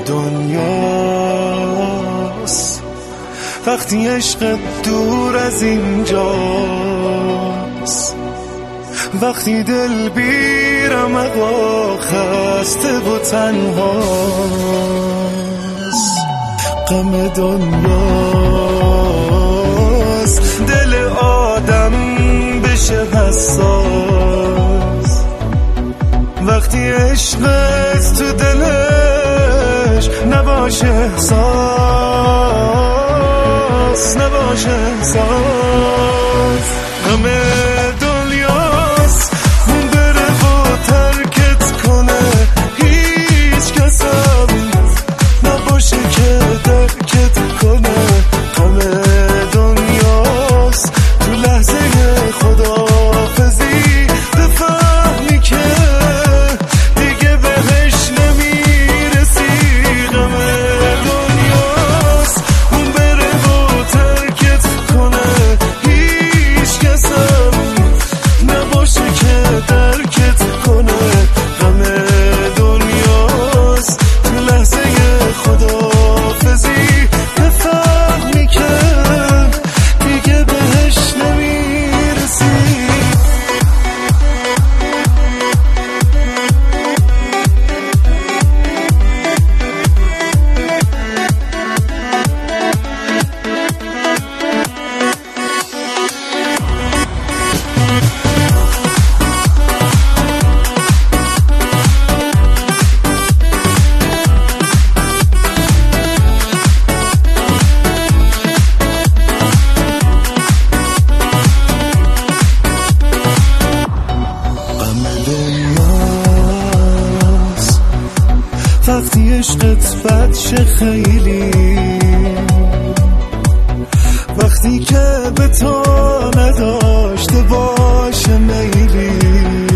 دنیاست وقتی عشق دور از اینجاست، وقتی دل بیرم اقا خسته و تنهاست. غم دنیاست دل آدم بشه حساس، وقتی عشقت تو دلش نباشه احساس، نباشه احساس. غم دنیاست اون بره و ترکت کنه، هیچ کسم نباشه که درکت کنه. غم دنیاست تو لحظه خداحافظی بفهمی که دیگه بهش نمیرسی. غم دنیاست اون بره و ترکت کنه، هیچ کسم نباشه که درکت کنه. غم دنیاست تو لحظه خداحافظی بفهمی که دیگه بهش نمیرسی. وقتی عشقت بد شه خیلی، وقتی که به تو نداشته باشه میلی،